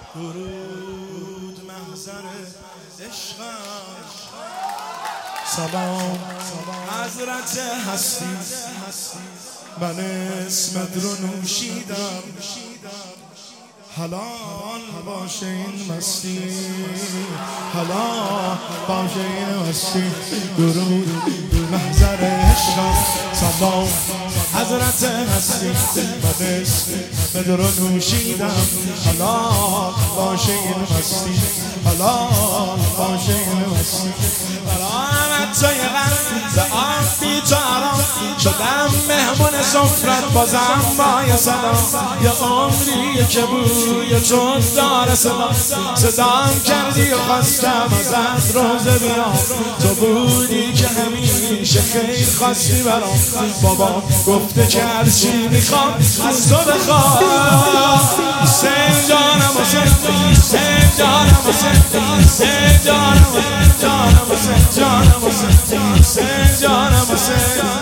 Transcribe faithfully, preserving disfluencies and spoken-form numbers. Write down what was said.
درود محضر عشقم، سلام حضرت هستی، من اسمت رو نوشیدم، حلال باشه این مستی، حلال باشه این مستی. درود محضر عشقم، سلام حضرت هستی، من اسمت رو نوشیدم، حلال باشه این مستی، حلال باشه این مستی. برامت توی قلب ز آب بی تو آرام شدم مهمون سفرت، بازم با یه صدا یه عمریه که بوی تو داره صدا، صدام کردی و خواستم ازت روزه بیام، تو بودی که همیشه خیر خواستی برام، بابا گفته که هرچی میخوام از تو بخوام. حسین جانم حسین، حسین جانم حسین، حسین جانم حسین، جانم حسین، جانم حسین، حسین جانم حسین.